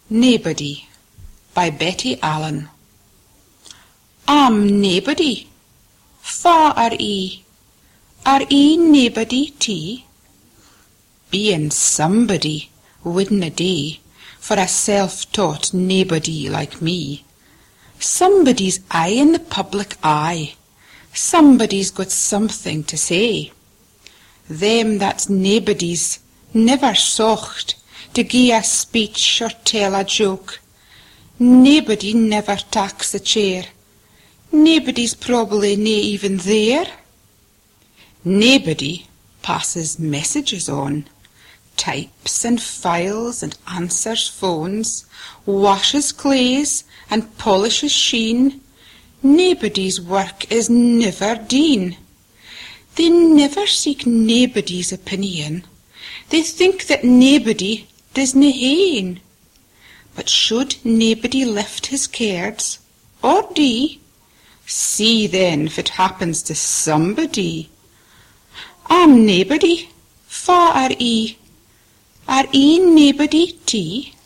Naebody by Betty Allen. I'm naebody. Fa are ye? Are ye naebody too? Being somebody wouldna do for a self-taught naebody like me. Somebody's aye in the public eye. Somebody's got something to say. Them that's naebodies never socht to gie a speech or tell a joke. Naebody never taks a chair. Naebody's probably nae even there. Naebody passes messages on, types and files and answers phones, washes clays and polishes sheen. Naebody's work is never done. They never seek naebody's opinion. They think that naebody doesna hain. But should naebody lift his cairds, or dee, see then if it happens to somebody. I'm naebody. Fa are ye? Are ye naebody too?